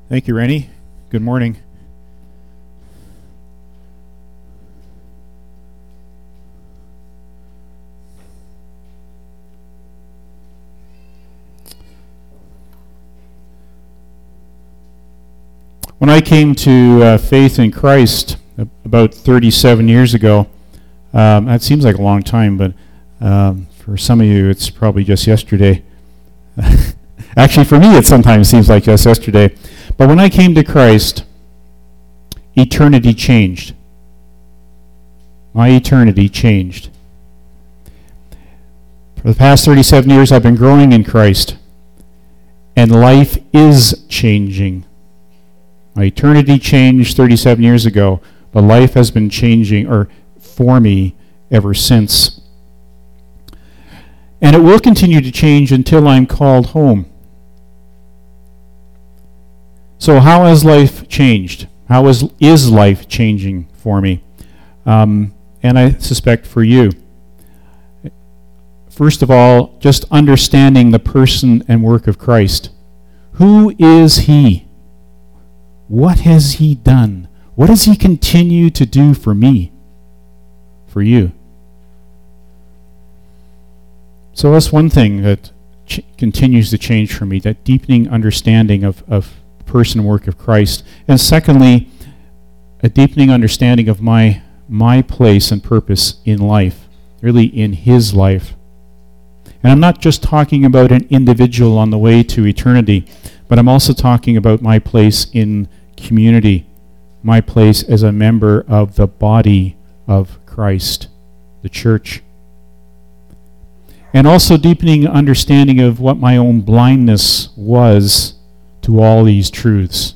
Thank you, Rennie. Good morning. When I came to faith in Christ about 37 years ago, that seems like a long time, but for some of you, it's probably just yesterday. Actually, for me, it sometimes seems like just yesterday. But when I came to Christ, eternity changed. My eternity changed. For the past 37 years, I've been growing in Christ, and life is changing. My eternity changed 37 years ago, but life has been changing for me ever since. And it will continue to change until I'm called home. So how has life changed? How is life changing for me? And I suspect for you. First of all, just understanding the person and work of Christ. Who is He? What has He done? What does He continue to do for me? For you? So that's one thing that continues to change for me, that deepening understanding of person and work of Christ. And secondly, a deepening understanding of my place and purpose in life, really in His life. And I'm not just talking about an individual on the way to eternity, but I'm also talking about my place in community, my place as a member of the body of Christ, the church. And also deepening understanding of what my own blindness was to all these truths.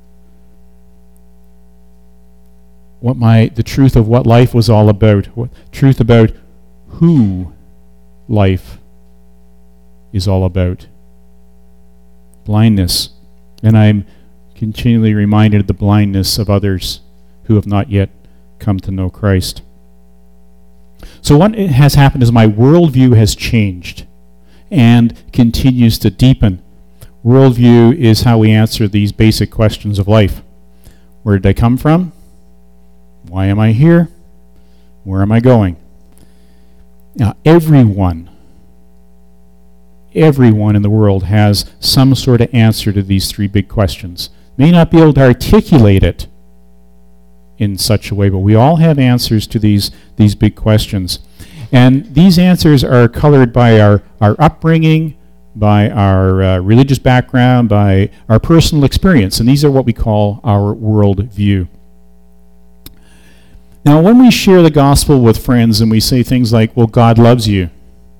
The truth of what life was all about, truth about who life is all about. Blindness. And I'm continually reminded of the blindness of others who have not yet come to know Christ. So what has happened is my worldview has changed and continues to deepen. Worldview is how we answer these basic questions of life. Where did I come from? Why am I here? Where am I going? Now, everyone in the world has some sort of answer to these three big questions. May not be able to articulate it in such a way, but we all have answers to these big questions. And these answers are colored by our upbringing, by our religious background, by our personal experience. And these are what we call our worldview. Now, when we share the gospel with friends and we say things like, well, God loves you.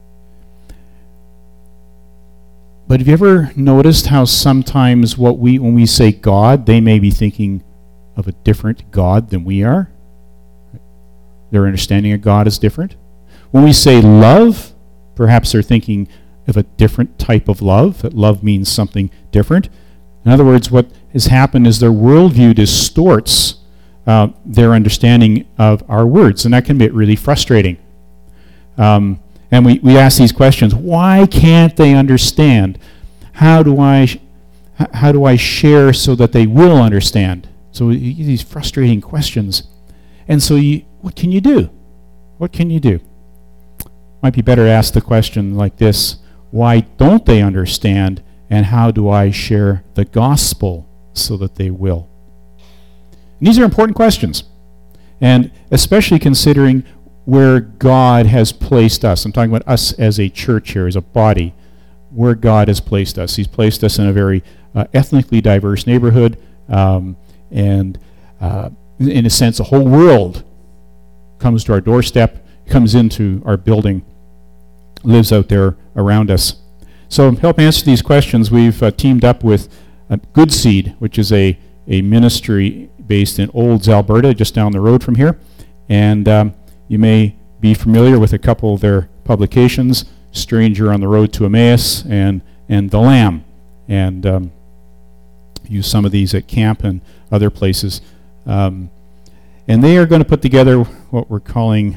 But have you ever noticed how sometimes when we say God, they may be thinking of a different God than we are? Their understanding of God is different. When we say love, perhaps they're thinking of a different type of love, that love means something different. In other words, what has happened is their worldview distorts their understanding of our words, and that can be really frustrating. And we ask these questions: why can't they understand? How do I share so that they will understand? So these frustrating questions. And so what can you do? What can you do? Might be better to ask the question like this: why don't they understand, and how do I share the gospel so that they will? And these are important questions, and especially considering where God has placed us. I'm talking about us as a church here, as a body, where God has placed us. He's placed us in a very ethnically diverse neighborhood, and in a sense, the whole world comes to our doorstep, comes into our building, lives out there around us. So to help answer these questions, we've teamed up with Good Seed, which is a ministry based in Olds, Alberta, just down the road from here. And you may be familiar with a couple of their publications, Stranger on the Road to Emmaus and The Lamb. And use some of these at camp and other places. And they are going to put together what they're calling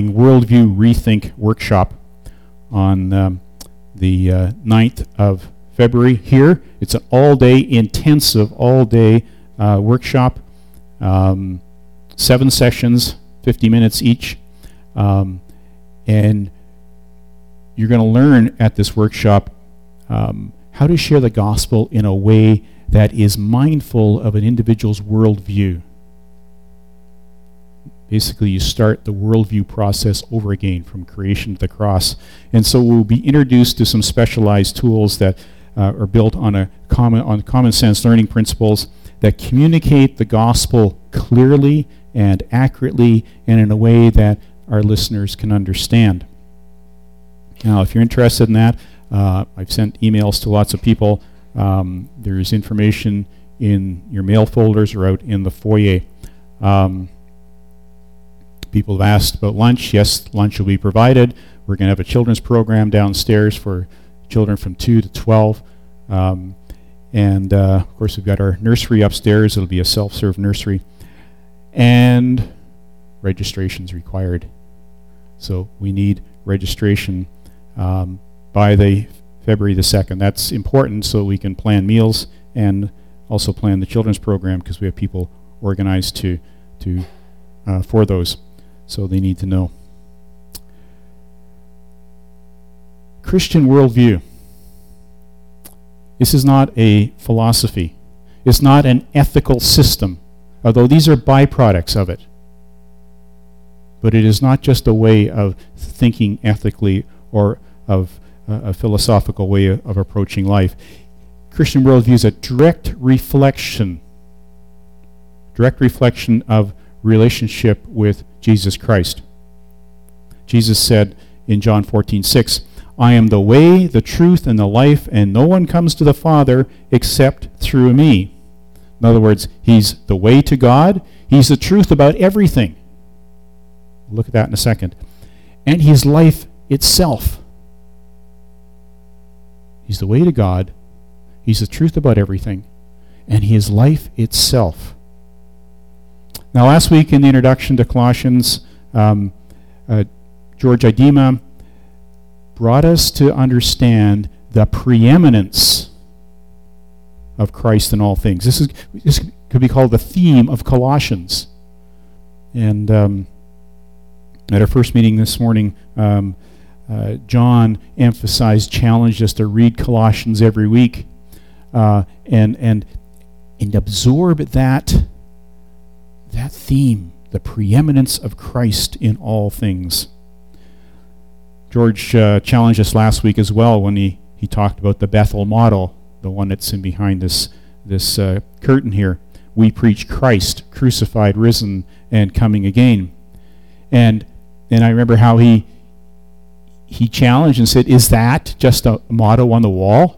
Worldview Rethink Workshop on the 9th of February here. It's an all-day, intensive, all-day workshop. 7 sessions, 50 minutes each. And you're going to learn at this workshop how to share the gospel in a way that is mindful of an individual's worldview. Basically, you start the worldview process over again from creation to the cross. And so we'll be introduced to some specialized tools that are built on common sense learning principles that communicate the gospel clearly and accurately and in a way that our listeners can understand. Now, if you're interested in that, I've sent emails to lots of people. There's information in your mail folders or out in the foyer. People have asked about lunch. Yes, lunch will be provided. We're going to have a children's program downstairs for children from 2 to 12. And of course, we've got our nursery upstairs. It'll be a self-serve nursery. And registration's required. So we need registration by the February the 2nd. That's important so we can plan meals and also plan the children's program because we have people organized to for those. So they need to know. Christian worldview. This is not a philosophy. It's not an ethical system, although these are byproducts of it. But it is not just a way of thinking ethically or of a philosophical way of approaching life. Christian worldview is a direct reflection of relationship with Jesus Christ. Jesus said in John 14:6, I am the way, the truth, and the life, and no one comes to the Father except through me. In other words, he's the way to God. He's the truth about everything. We'll look at that in a second. And he's life itself. He's the way to God. He's the truth about everything. And he is life itself. Now, last week in the introduction to Colossians, George Idema brought us to understand the preeminence of Christ in all things. This could be called the theme of Colossians. And at our first meeting this morning, John challenged us to read Colossians every week and absorb that theme, the preeminence of Christ in all things. George challenged us last week as well when he talked about the Bethel model, the one that's in behind this curtain here. We preach Christ, crucified, risen, and coming again. And I remember how he challenged and said, is that just a motto on the wall?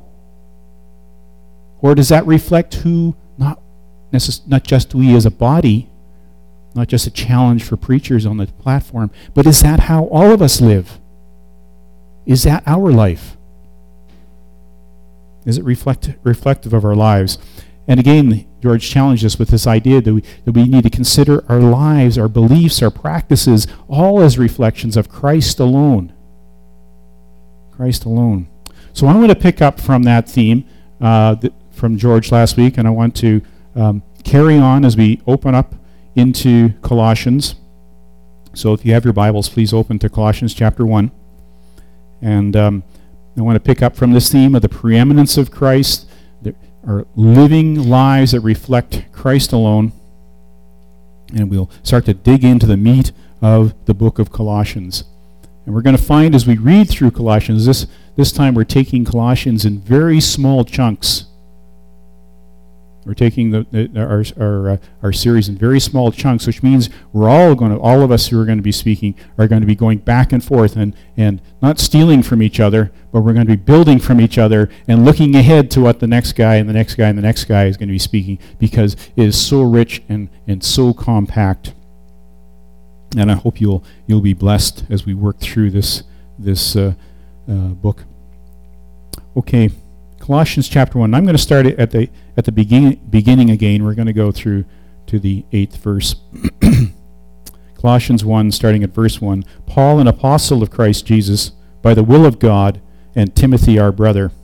Or does that reflect who, not just we as a body, not just a challenge for preachers on the platform, but is that how all of us live? Is that our life? Is it reflective of our lives? And again, George challenged us with this idea that we need to consider our lives, our beliefs, our practices, all as reflections of Christ alone. Christ alone. So I want to pick up from that theme from George last week, and I want to carry on as we open up into Colossians. So if you have your Bibles, please open to Colossians chapter 1. And I want to pick up from this theme of the preeminence of Christ, our living lives that reflect Christ alone. And we'll start to dig into the meat of the book of Colossians. And we're going to find as we read through Colossians, this time we're taking Colossians in very small chunks. We're taking our series in very small chunks, which means all of us who are going to be speaking are going to be going back and forth and not stealing from each other, but we're going to be building from each other and looking ahead to what the next guy and the next guy and the next guy is going to be speaking, because it is so rich and so compact. And I hope you'll be blessed as we work through this book. Okay. Colossians chapter 1. I'm going to start at the beginning again. We're going to go through to the 8th verse. Colossians 1, starting at verse 1. Paul, an apostle of Christ Jesus, by the will of God, and Timothy our brother,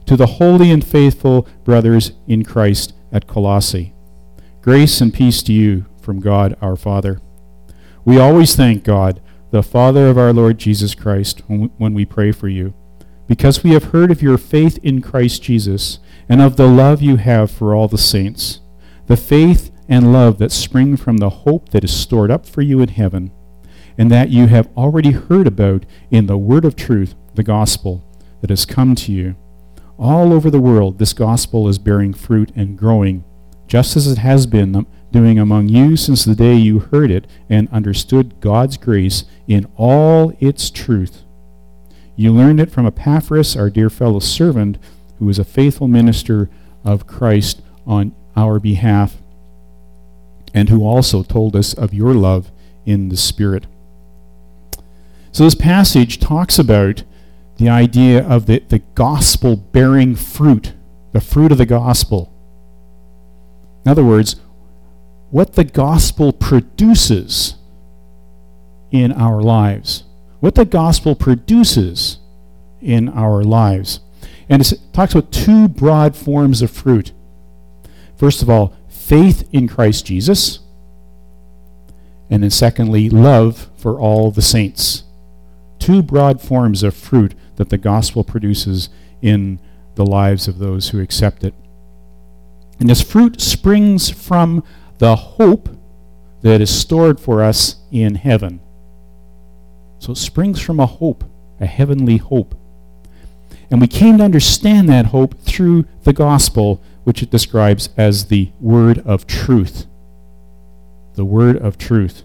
To the holy and faithful brothers in Christ at Colossae. Grace and peace to you from God our Father. We always thank God, the Father of our Lord Jesus Christ, when we pray for you, because we have heard of your faith in Christ Jesus and of the love you have for all the saints, the faith and love that spring from the hope that is stored up for you in heaven, and that you have already heard about in the word of truth, the gospel that has come to you. All over the world, this gospel is bearing fruit and growing, just as it has been doing among you since the day you heard it and understood God's grace in all its truth. You learned it from Epaphras, our dear fellow servant, who is a faithful minister of Christ on our behalf, and who also told us of your love in the Spirit. So this passage talks about the idea of the gospel bearing fruit, the fruit of the gospel. In other words, what the gospel produces in our lives. What the gospel produces in our lives. And it talks about two broad forms of fruit. First of all, faith in Christ Jesus. And then secondly, love for all the saints. Two broad forms of fruit that the gospel produces in the lives of those who accept it. And this fruit springs from the hope that is stored for us in heaven. So it springs from a hope, a heavenly hope. And we came to understand that hope through the gospel, which it describes as the word of truth. The word of truth.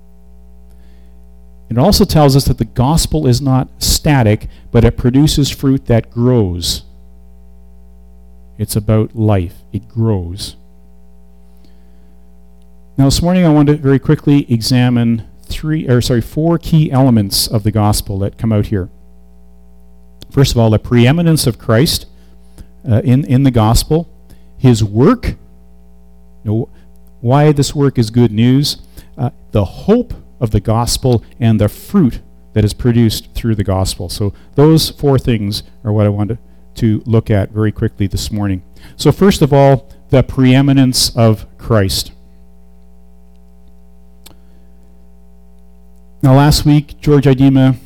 It also tells us that the gospel is not static, but it produces fruit that grows. It's about life. It grows. Now this morning I want to very quickly examine four key elements of the gospel that come out here. First of all, the preeminence of Christ in the gospel, his work, why this work is good news, the hope of the gospel, and the fruit that is produced through the gospel. So those four things are what I wanted to look at very quickly this morning. So first of all, the preeminence of Christ. Now last week, George Idema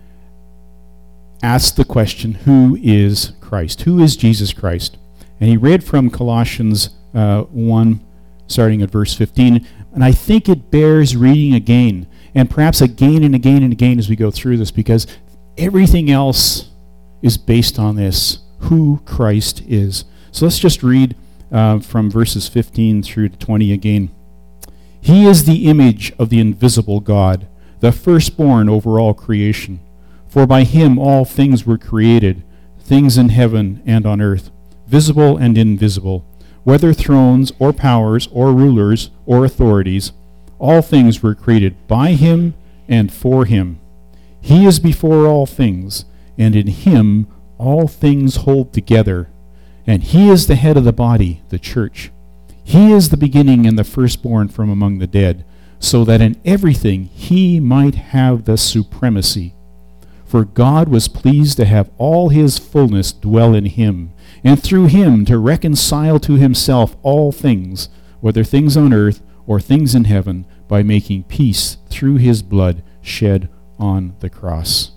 asked the question, who is Christ? Who is Jesus Christ? And he read from Colossians 1, starting at verse 15. And I think it bears reading again, and perhaps again and again and again as we go through this, because everything else is based on this, who Christ is. So let's just read from verses 15 through to 20 again. He is the image of the invisible God, the firstborn over all creation. For by him all things were created, things in heaven and on earth, visible and invisible, whether thrones or powers or rulers or authorities, all things were created by him and for him. He is before all things, and in him all things hold together. And he is the head of the body, the church. He is the beginning and the firstborn from among the dead, so that in everything he might have the supremacy. For God was pleased to have all his fullness dwell in him, and through him to reconcile to himself all things, whether things on earth or things in heaven, by making peace through his blood shed on the cross.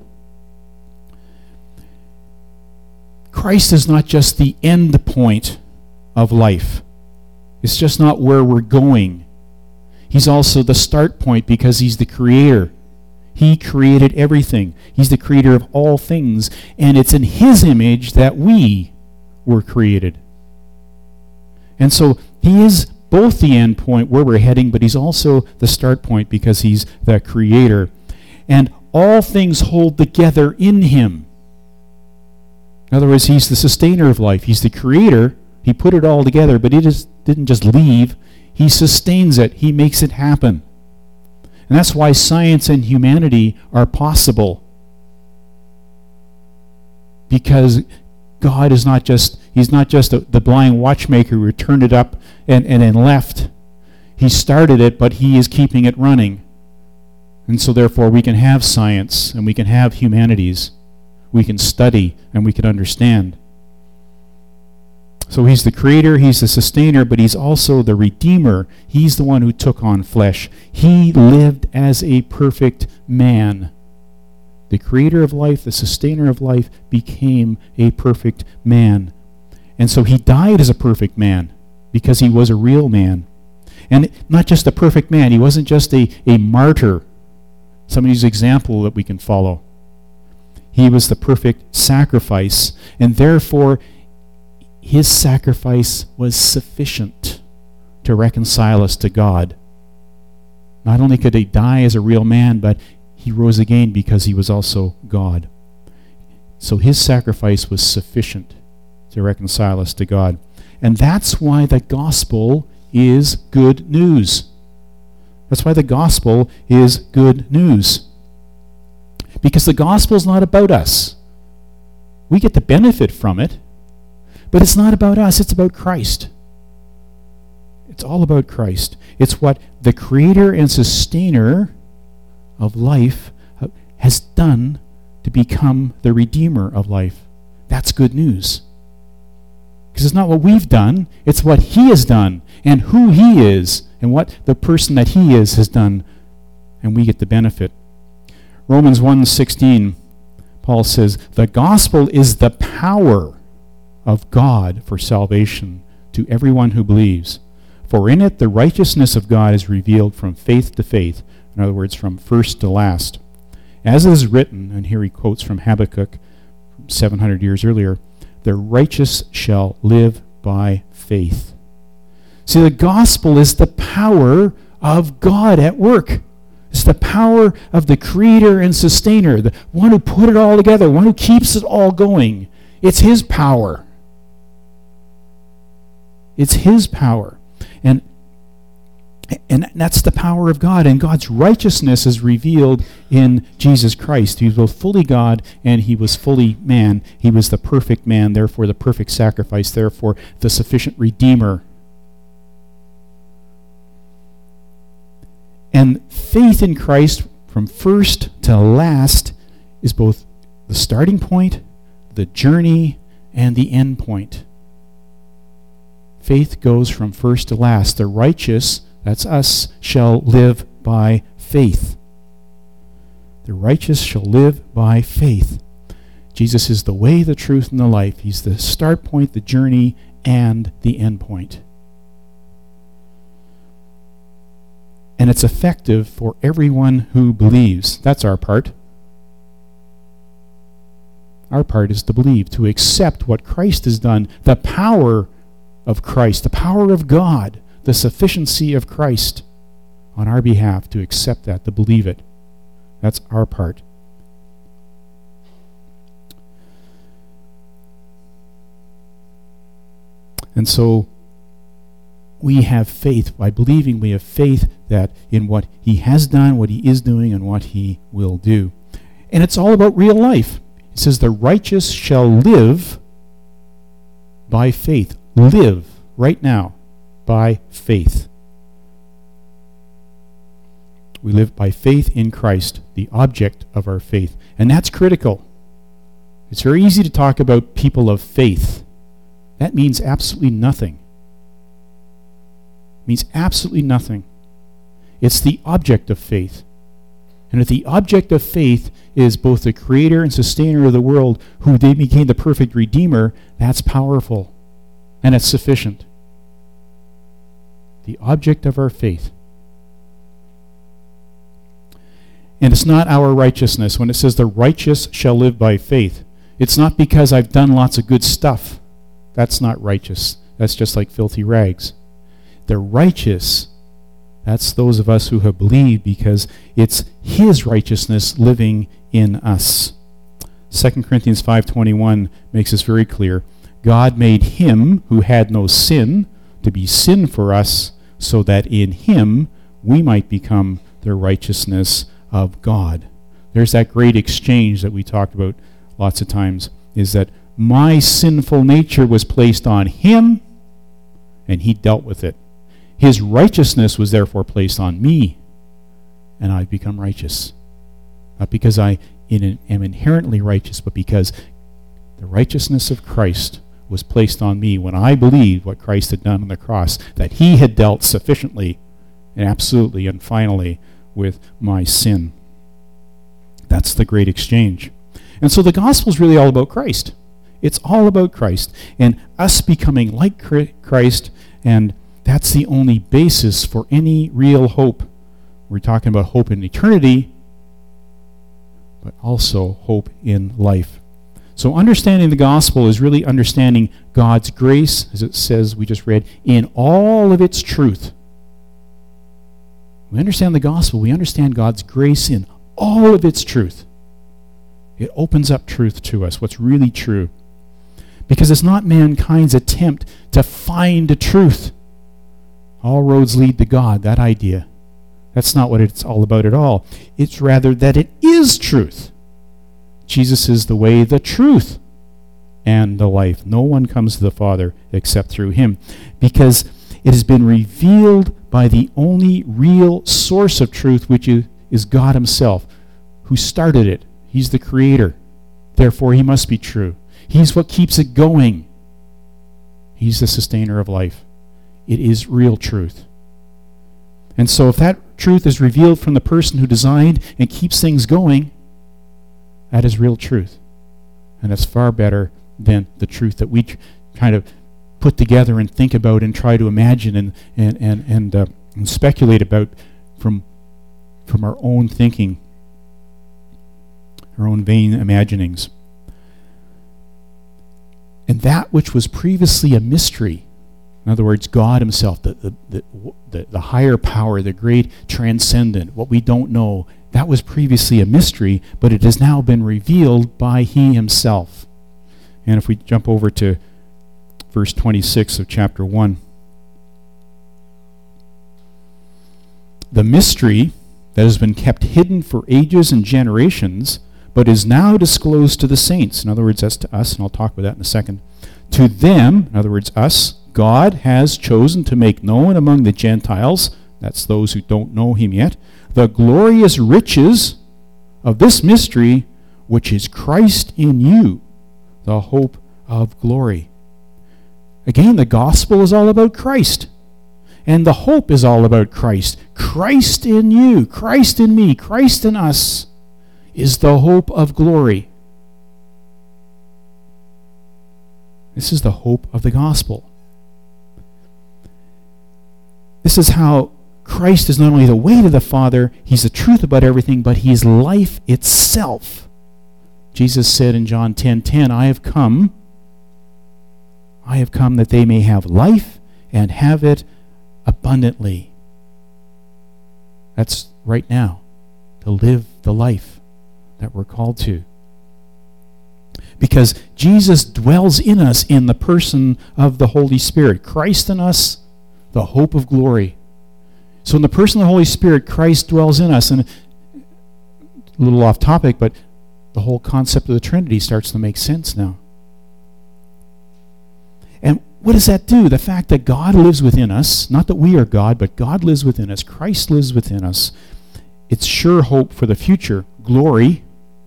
Christ is not just the end point of life. It's just not where we're going. He's also the start point because he's the creator. He created everything. He's the creator of all things, and it's in his image that we were created. And so he is both the end point where we're heading, but he's also the start point because he's the creator. And all things hold together in him. In other words, he's the sustainer of life. He's the creator. He put it all together, but he didn't just leave. He sustains it. He makes it happen. And that's why science and humanity are possible. Because God is not just, he's not just the blind watchmaker who turned it up and then left. He started it, but he is keeping it running. And so therefore we can have science and we can have humanities. We can study and we can understand. So he's the creator, he's the sustainer, but he's also the redeemer. He's the one who took on flesh. He lived as a perfect man. The creator of life, the sustainer of life, became a perfect man. And so he died as a perfect man because he was a real man. And not just a perfect man. He wasn't just a martyr, somebody's example that we can follow. He was the perfect sacrifice, and therefore his sacrifice was sufficient to reconcile us to God. Not only could he die as a real man, but he rose again because he was also God. So his sacrifice was sufficient to reconcile us to God. And that's why the gospel is good news. That's why the gospel is good news. Because the gospel is not about us. We get the benefit from it, but it's not about us, it's about Christ. It's all about Christ. It's what the creator and sustainer of life has done to become the redeemer of life. That's good news. Because it's not what we've done, it's what he has done, and who he is, and what the person that he is has done, and we get the benefit. Romans 1:16, Paul says, "The gospel is the power of God for salvation to everyone who believes. For in it the righteousness of God is revealed from faith to faith." In other words, from first to last. As it is written, and here he quotes from Habakkuk 700 years earlier, "The righteous shall live by faith." See, the gospel is the power of God at work. It's the power of the creator and sustainer, the one who put it all together, one who keeps it all going. It's his power. It's his power. And that's the power of God. And God's righteousness is revealed in Jesus Christ. He was both fully God and he was fully man. He was the perfect man, therefore the perfect sacrifice, therefore the sufficient redeemer. And faith in Christ from first to last is both the starting point, the journey, and the end point. Faith goes from first to last. The righteous, that's us, shall live by faith. The righteous shall live by faith. Jesus is the way, the truth, and the life. He's the start point, the journey, and the end point. And it's effective for everyone who believes. That's our part. Our part is to believe, to accept what Christ has done, the power of Christ, the power of God, the sufficiency of Christ on our behalf, to accept that, to believe it. That's our part. And so we have faith. By believing, we have faith that in what he has done, what he is doing, and what he will do. And it's all about real life. It says, "The righteous shall live by faith." Live right now by faith. We live by faith in Christ, the object of our faith. And that's critical. It's very easy to talk about people of faith. That means absolutely nothing. It means absolutely nothing. It's the object of faith. And if the object of faith is both the creator and sustainer of the world, who they became the perfect redeemer, that's powerful. And it's sufficient. The object of our faith. And it's not our righteousness. When it says the righteous shall live by faith, it's not because I've done lots of good stuff. That's not righteous. That's just like filthy rags. The righteous, that's those of us who have believed, because it's his righteousness living in us. 2 Corinthians 5:21 makes this very clear. God made him who had no sin to be sin for us, so that in him we might become the righteousness of God. There's that great exchange that we talked about lots of times, is that my sinful nature was placed on him, and he dealt with it. His righteousness was therefore placed on me, and I've become righteous. Not because I am inherently righteous, but because the righteousness of Christ was placed on me when I believed what Christ had done on the cross, that he had dealt sufficiently and absolutely and finally with my sin. That's the great exchange. And so the gospel is really all about Christ. It's all about Christ and us becoming like Christ, and that's the only basis for any real hope. We're talking about hope in eternity, but also hope in life. So understanding the gospel is really understanding God's grace, as it says, we just read, in all of its truth. We understand the gospel, we understand God's grace in all of its truth. It opens up truth to us, what's really true. Because it's not mankind's attempt to find the truth. All roads lead to God, that idea. That's not what it's all about at all. It's rather that it is truth. Jesus is the way, the truth, and the life. No one comes to the Father except through him. Because it has been revealed by the only real source of truth, which is God himself, who started it. He's the creator. Therefore, he must be true. He's what keeps it going. He's the sustainer of life. It is real truth. And so if that truth is revealed from the person who designed and keeps things going, that is real truth. And it's far better than the truth that we kind of put together and think about and try to imagine and speculate about from our own thinking, our own vain imaginings. And that which was previously a mystery, in other words, God himself, the higher power, the great transcendent, what we don't know, that was previously a mystery, but it has now been revealed by he himself. And if we jump over to verse 26 of chapter 1. The mystery that has been kept hidden for ages and generations, but is now disclosed to the saints. In other words, that's to us, and I'll talk about that in a second. To them, in other words, us, God has chosen to make known among the Gentiles, that's those who don't know him yet, the glorious riches of this mystery, which is Christ in you, the hope of glory. Again, the gospel is all about Christ. And the hope is all about Christ. Christ in you, Christ in me, Christ in us is the hope of glory. This is the hope of the gospel. This is how Christ is not only the way to the Father, he's the truth about everything, but he is life itself. Jesus said in John 10:10, I have come that they may have life and have it abundantly. That's right now, to live the life that we're called to. Because Jesus dwells in us in the person of the Holy Spirit. Christ in us, the hope of glory. So in the person of the Holy Spirit, Christ dwells in us. And a little off topic, but the whole concept of the Trinity starts to make sense now. And what does that do? The fact that God lives within us, not that we are God, but God lives within us, Christ lives within us, it's sure hope for the future, glory,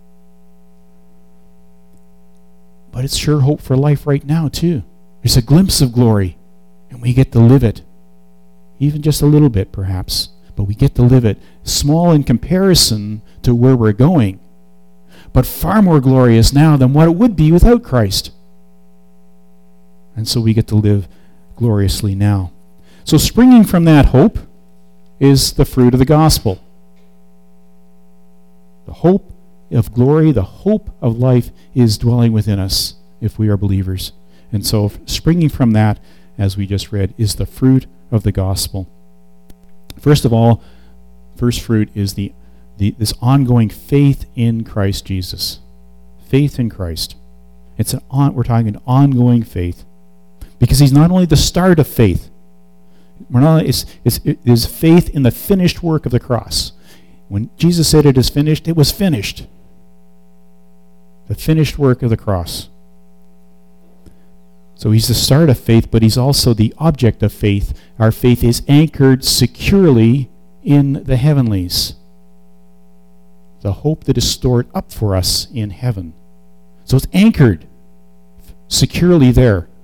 but it's sure hope for life right now too. There's a glimpse of glory, and we get to live it, even just a little bit perhaps, but we get to live it, small in comparison to where we're going, but far more glorious now than what it would be without Christ. And so we get to live gloriously now. So springing from that hope is the fruit of the gospel. The hope of glory, the hope of life is dwelling within us if we are believers. And so springing from that, as we just read, is the fruit of the gospel. First of all, first fruit is this ongoing faith in Christ Jesus. Faith in Christ. We're talking an ongoing faith. Because he's not only the start of faith, it is faith in the finished work of the cross. When Jesus said it is finished, it was finished. The finished work of the cross. So he's the start of faith, but he's also the object of faith. Our faith is anchored securely in the heavenlies. The hope that is stored up for us in heaven. So it's anchored securely there.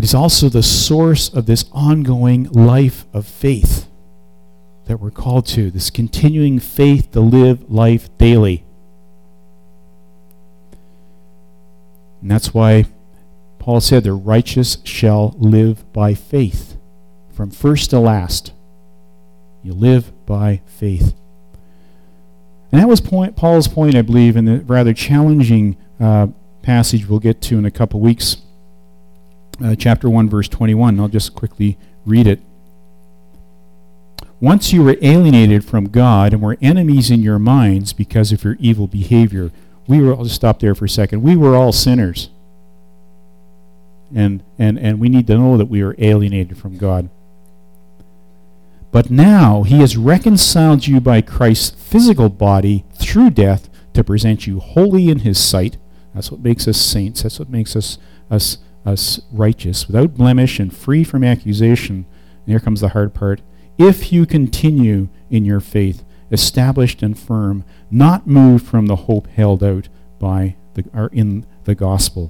He's also the source of this ongoing life of faith that we're called to, this continuing faith to live life daily. And that's why Paul said, the righteous shall live by faith. From first to last, you live by faith. And that was Paul's point, I believe, in the rather challenging passage we'll get to in a couple weeks. Chapter 1, verse 21. I'll just quickly read it. Once you were alienated from God and were enemies in your minds because of your evil behavior. I'll just stop there for a second. We were all sinners. And we need to know that we are alienated from God. But now he has reconciled you by Christ's physical body through death to present you holy in his sight. That's what makes us saints. That's what makes us righteous, without blemish and free from accusation. And here comes the hard part. If you continue in your faith, established and firm, not moved from the hope held out in the gospel.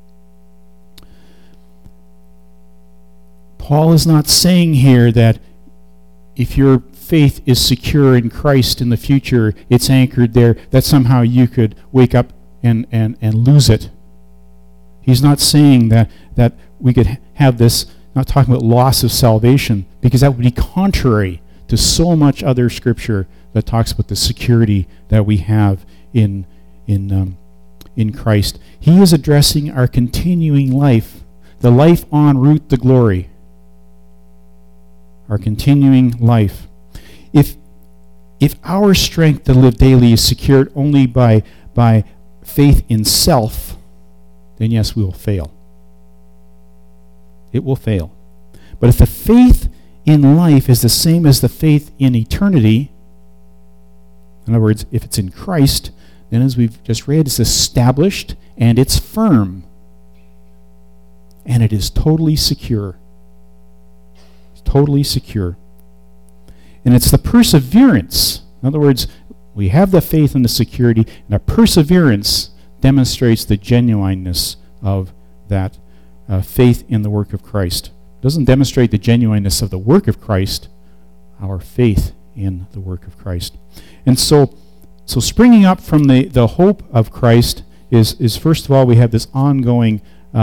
Paul is not saying here that if your faith is secure in Christ in the future, it's anchored there, that somehow you could wake up and lose it. He's not saying that we could have this, not talking about loss of salvation, because that would be contrary to so much other scripture that talks about the security that we have in Christ. He is addressing our continuing life, the life en route to glory. Our continuing life. If our strength to live daily is secured only by faith in self, then yes, we will fail. It will fail. But if the faith in life is the same as the faith in eternity, in other words, if it's in Christ, then as we've just read, it's established and it's firm. And it is totally secure. Totally secure. And it's the perseverance. In other words, we have the faith and the security, and our perseverance demonstrates the genuineness of that faith in the work of Christ. It doesn't demonstrate the genuineness of the work of Christ, our faith in the work of Christ. And so springing up from the hope of Christ is first of all, we have this ongoing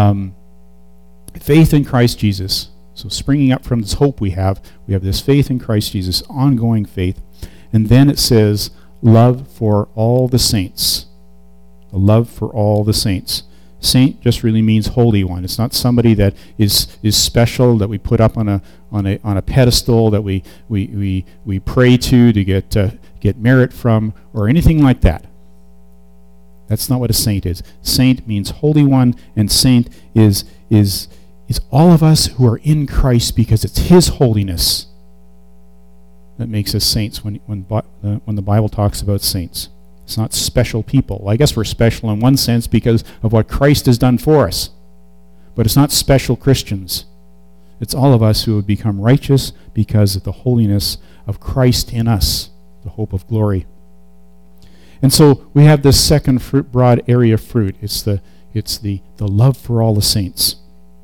faith in Christ Jesus. So springing up from this hope we have this faith in Christ Jesus, ongoing faith. And then it says, love for all the saints. A love for all the saints. Saint just really means holy one. It's not somebody that is special, that we put up on a pedestal, that we pray to get merit from, or anything like that. That's not what a saint is. Saint means holy one, and saint is all of us who are in Christ, because it's his holiness that makes us saints when the Bible talks about saints. It's not special people. Well, I guess we're special in one sense because of what Christ has done for us. But it's not special Christians. It's all of us who have become righteous because of the holiness of Christ in us, the hope of glory. And so we have this second broad area of fruit. It's the love for all the saints.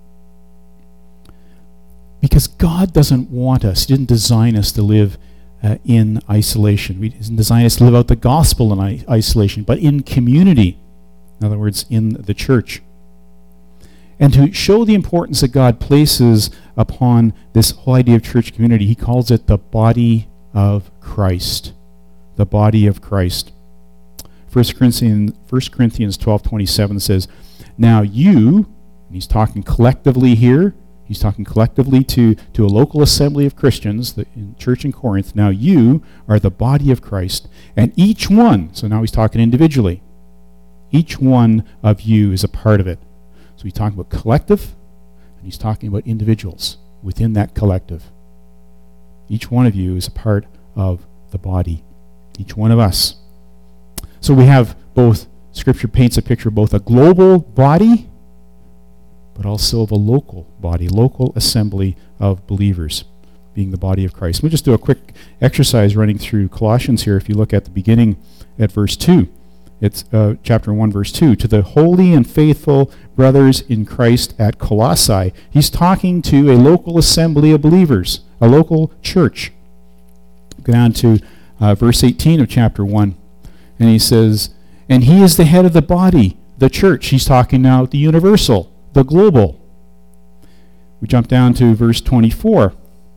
Because God doesn't want us, he didn't design us to live in isolation. He didn't design us to live out the gospel in isolation, but in community. In other words, in the church. And to show the importance that God places upon this whole idea of church community, he calls it the body of Christ. The body of Christ. 1 Corinthians 12:27 says, now you, and he's talking collectively here, he's talking collectively to a local assembly of Christians, the church in Corinth. Now you are the body of Christ, and each one, so now he's talking individually, each one of you is a part of it. So he's talking about collective, and he's talking about individuals within that collective. Each one of you is a part of the body, each one of us. So we have both, Scripture paints a picture of both a global body, but also of a local body, local assembly of believers, being the body of Christ. We'll just do a quick exercise running through Colossians here. If you look at the beginning at verse 2, It's chapter 1, verse 2. To the holy and faithful brothers in Christ at Colossae. He's talking to a local assembly of believers, a local church. Go down to verse 18 of chapter 1. And he says, and he is the head of the body, the church. He's talking now the universal, the global. We jump down to verse 24.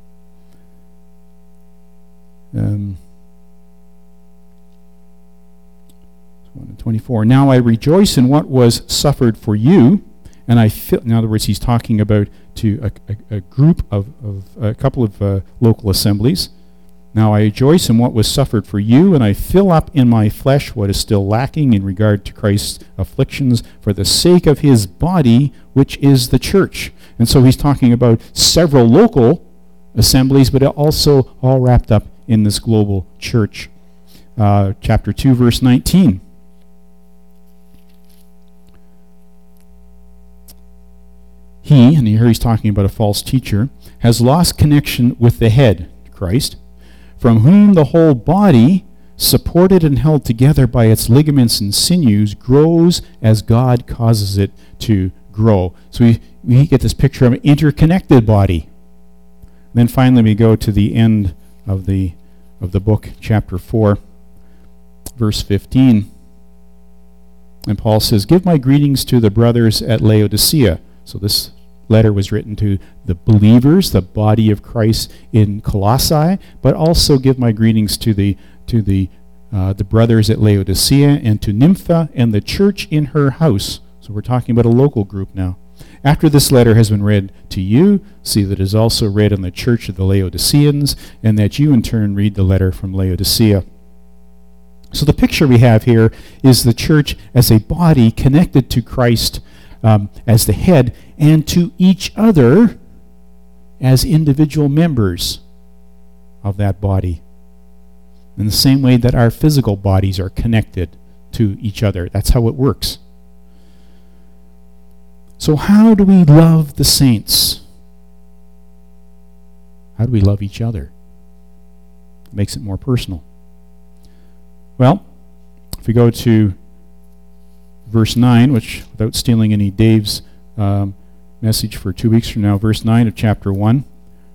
24. Now I rejoice in what was suffered for you, and I feel. In other words, he's talking about to a group of a couple of local assemblies. Now I rejoice in what was suffered for you, and I fill up in my flesh what is still lacking in regard to Christ's afflictions for the sake of his body, which is the church. And so he's talking about several local assemblies, but also all wrapped up in this global church. Chapter 2, verse 19. He, and here he's talking about a false teacher, has lost connection with the head, Christ, from whom the whole body, supported and held together by its ligaments and sinews, grows as God causes it to grow. So we get this picture of an interconnected body. And then finally we go to the end of the book, chapter 4, verse 15. And Paul says, give my greetings to the brothers at Laodicea. So this letter was written to the believers, the body of Christ in Colossae, but also give my greetings to the brothers at Laodicea and to Nympha and the church in her house. So we're talking about a local group now. After this letter has been read to you, see that it is also read on the church of the Laodiceans, and that you in turn read the letter from Laodicea. So the picture we have here is the church as a body connected to Christ as the head, and to each other as individual members of that body. In the same way that our physical bodies are connected to each other. That's how it works. So how do we love the saints? How do we love each other? It makes it more personal. Well, if we go to verse 9, which, without stealing any Dave's message for 2 weeks from now, verse 9 of chapter 1.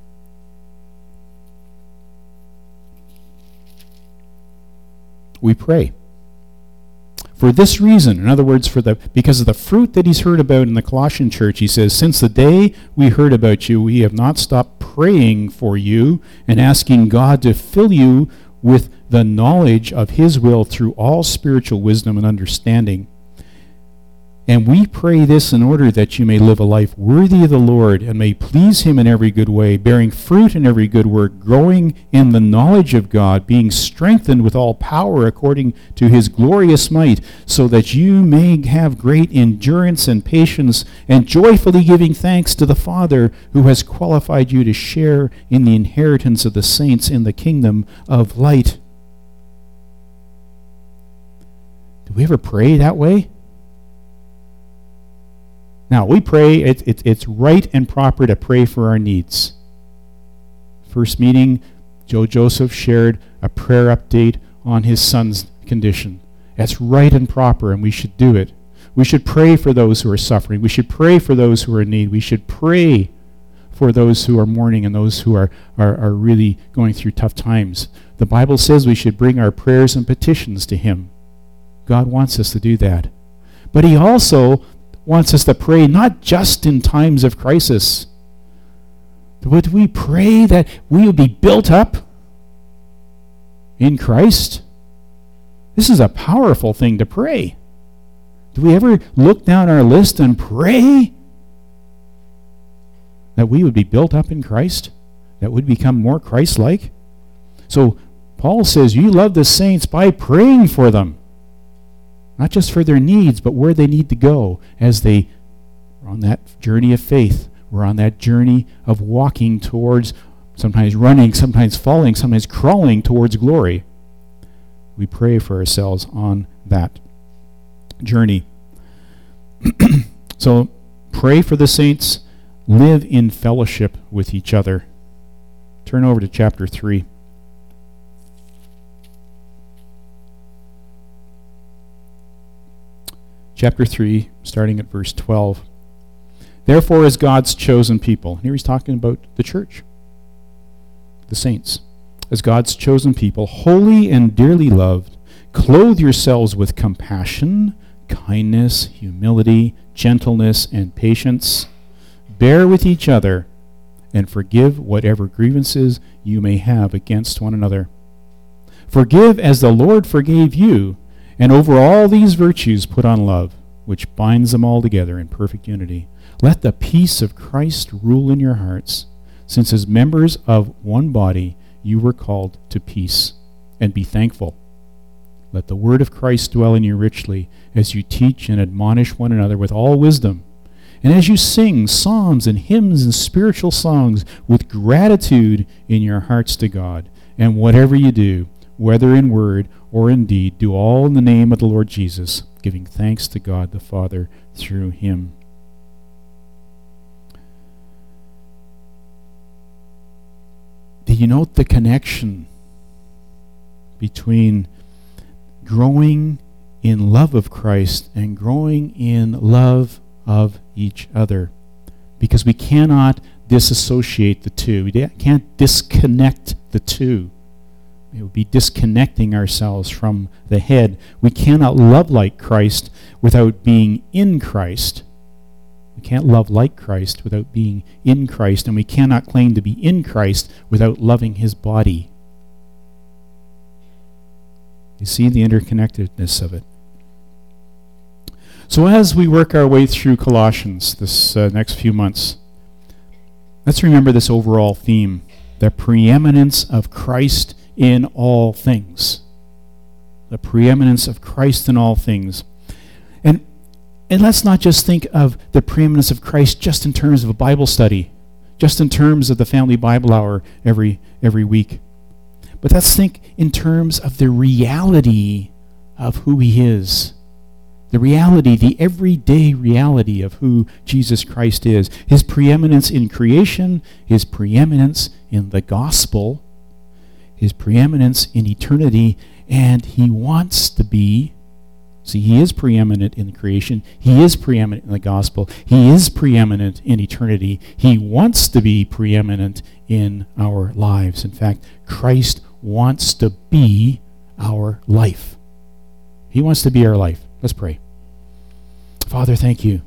We pray. For this reason, in other words, because of the fruit that he's heard about in the Colossian church, he says, since the day we heard about you, we have not stopped praying for you and asking God to fill you with the knowledge of his will through all spiritual wisdom and understanding. And we pray this in order that you may live a life worthy of the Lord and may please him in every good way, bearing fruit in every good work, growing in the knowledge of God, being strengthened with all power according to his glorious might, so that you may have great endurance and patience, and joyfully giving thanks to the Father who has qualified you to share in the inheritance of the saints in the kingdom of light. Do we ever pray that way? Now, we pray, it's right and proper to pray for our needs. First meeting, Joe Joseph shared a prayer update on his son's condition. That's right and proper, and we should do it. We should pray for those who are suffering. We should pray for those who are in need. We should pray for those who are mourning and those who are really going through tough times. The Bible says we should bring our prayers and petitions to him. God wants us to do that. But he also wants us to pray not just in times of crisis, but we pray that we will be built up in Christ. This is a powerful thing to pray. Do we ever look down our list and pray that we would be built up in Christ, that we'd become more Christ-like? So Paul says you love the saints by praying for them. Not just for their needs, but where they need to go as they are on that journey of faith. We're on that journey of walking towards, sometimes running, sometimes falling, sometimes crawling towards glory. We pray for ourselves on that journey. So pray for the saints. Live in fellowship with each other. Turn over to chapter 3. chapter 3, starting at verse 12. Therefore, as God's chosen people, here he's talking about the church, the saints, as God's chosen people, holy and dearly loved, clothe yourselves with compassion, kindness, humility, gentleness, and patience. Bear with each other, and forgive whatever grievances you may have against one another. Forgive as the Lord forgave you, and over all these virtues put on love, which binds them all together in perfect unity. Let the peace of Christ rule in your hearts, since as members of one body you were called to peace, and be thankful. Let the word of Christ dwell in you richly, as you teach and admonish one another with all wisdom, and as you sing psalms and hymns and spiritual songs with gratitude in your hearts to God. And whatever you do, whether in word or in deed, do all in the name of the Lord Jesus, giving thanks to God the Father through him. Do you note the connection between growing in love of Christ and growing in love of each other? Because we cannot disassociate the two. We can't disconnect the two. It would be disconnecting ourselves from the head. We cannot love like Christ without being in Christ. We can't love like Christ without being in Christ, and we cannot claim to be in Christ without loving his body. You see the interconnectedness of it. So as we work our way through Colossians this next few months, let's remember this overall theme, the preeminence of Christ in all things. The preeminence of Christ in all things. And let's not just think of the preeminence of Christ just in terms of a Bible study, just in terms of the family Bible hour every week. But let's think in terms of the reality of who he is. The reality, the everyday reality of who Jesus Christ is. His preeminence in creation, his preeminence in the gospel, his preeminence in eternity, and he wants to be. See, he is preeminent in creation. He is preeminent in the gospel. He is preeminent in eternity. He wants to be preeminent in our lives. In fact, Christ wants to be our life. He wants to be our life. Let's pray. Father, thank you.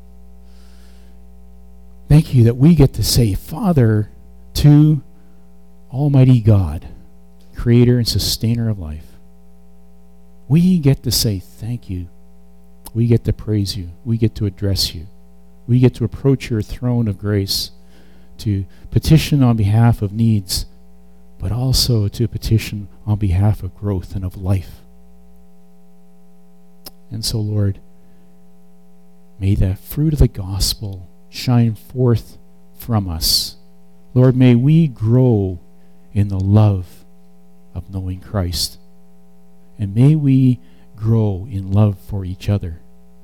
Thank you that we get to say Father to Almighty God, creator and sustainer of life. We get to say thank you. We get to praise you. We get to address you. We get to approach your throne of grace to petition on behalf of needs, but also to petition on behalf of growth and of life. And so, Lord, may the fruit of the gospel shine forth from us. Lord, may we grow in the love of knowing Christ. And may we grow in love for each other.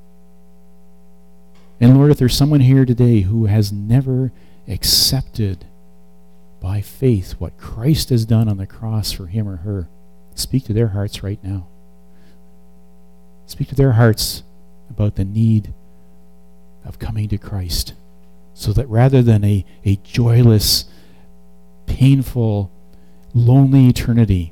And Lord, if there's someone here today who has never accepted by faith what Christ has done on the cross for him or her, speak to their hearts right now. Speak to their hearts about the need of coming to Christ, so that rather than a joyless, painful, lonely eternity,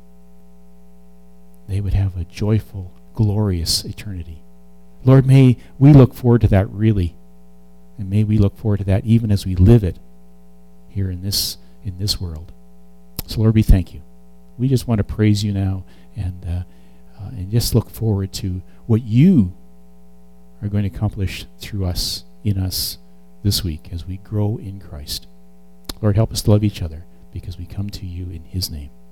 they would have a joyful, glorious eternity. Lord, may we look forward to that really, and may we look forward to that even as we live it here in this world. So Lord, we thank you. We just want to praise you now and just look forward to what you are going to accomplish through us, in us, this week as we grow in Christ. Lord, help us to love each other because we come to you in his name.